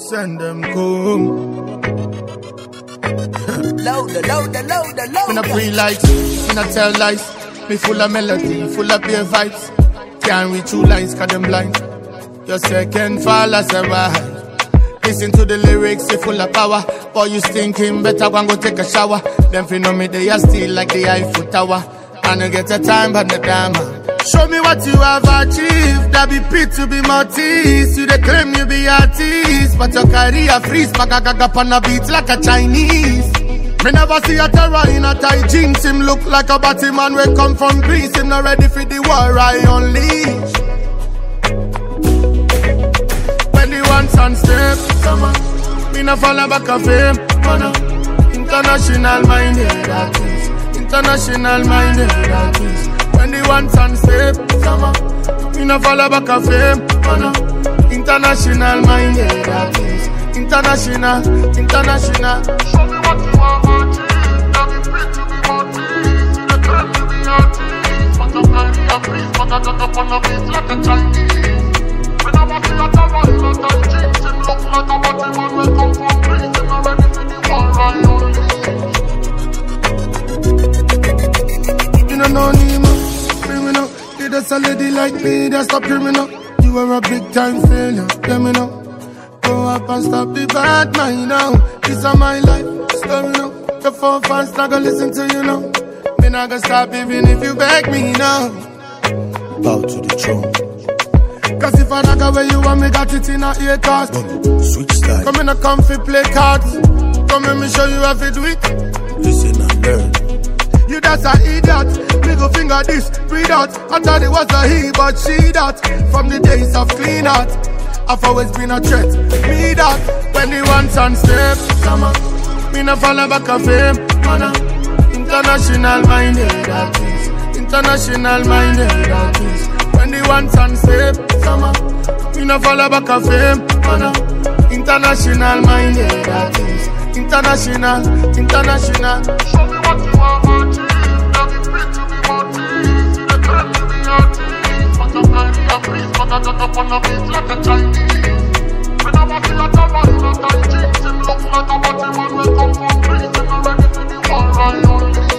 send them come. Louder. Me no pre-lights, me no tell lies. Me full of melody, full of pure vibes. Can't read two lines, cause them blind. Your second fall as a ride. Listen to the lyrics, they full of power. Boy, you stinking, better go take a shower. Them fi know me, they are still like the Eiffel Tower. And you get a time, but the diamond. Show me what you have achieved. That be pit to be Maltese. You they claim you be artist, but your career freeze. Magagagap on a beat like a Chinese. Me never see a terror in a tight jeans. Him look like a Batman we come from Greece. Him not ready for the war I unleash. When the one sun step, come on. Me no follow back of him, man. International minded artist. International minded artist. When the one sun step, come on. Me no follow back of him, man. International minded artist. International. Show me what you are artist. That be fit to be artist. You the claim to be artist, but the career freeze. But I got up on the beat like a Chinese. When I was in a tower, in a tight jeans, him look like a Batman we come from Greece. Him not ready for the war I unleash. You don't know Nemo, criminal. Did a lady like me, that's a criminal. You were a big time failure, let me know. Go up and stop the bad mind now. This is my life story now. The 4 fans not gonna listen to you now. Me not gonna stop even if you beg me now. Bow to the throne. Cause if I knock away you want me got it in a ear cast. Switch style. Come in a comfy play cards. Come let me show you how to do it. Listen and learn. You that's a idiot. Middle finger this, breathe out. I thought it was a he, but she that. From the days of clean heart, I've always been a threat. Me that. When the one sun step, come on. Me no follow back of him, man. International minded artist. International minded artist. When the one sun step, come on. Me no follow back of him, man. International minded artist. International. Show me what you are artist. That be fit to be artist. You the claim to be artist, but the career freeze. But I got up on the beat like a Chinese. When I was in a tower, in a tight jeans, him look like a Batman we come from Greece. Him not ready for the war I unleash.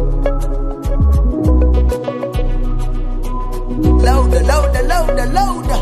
Louder.